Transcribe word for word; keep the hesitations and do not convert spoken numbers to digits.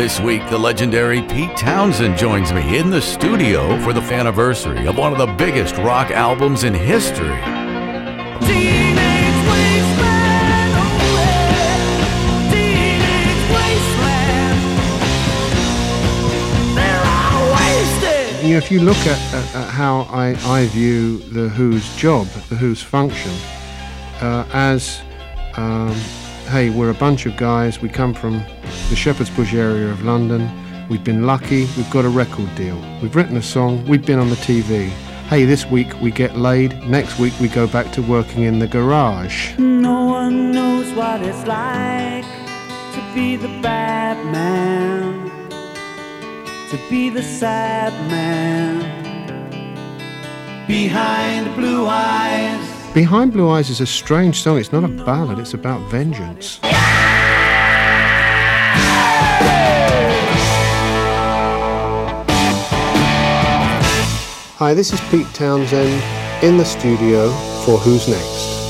This week, the legendary Pete Townshend joins me in the studio for the anniversary of one of the biggest rock albums in history. Teenage Wasteland, oh yeah. Teenage Wasteland. They're all wasted. You know, if you look at, at, at how I, I view The Who's job, The Who's function, uh, as, um, hey, we're a bunch of guys, we come from the Shepherd's Bush area of London, we've been lucky, we've got a record deal, we've written a song, we've been on the T V. Hey, this week we get laid, next week we go back to working in the garage. No one knows what it's like to be the bad man, to be the sad man, behind blue eyes. Behind Blue Eyes is a strange song, it's not a ballad, it's about vengeance. Hi, this is Pete Townshend in the studio for Who's Next.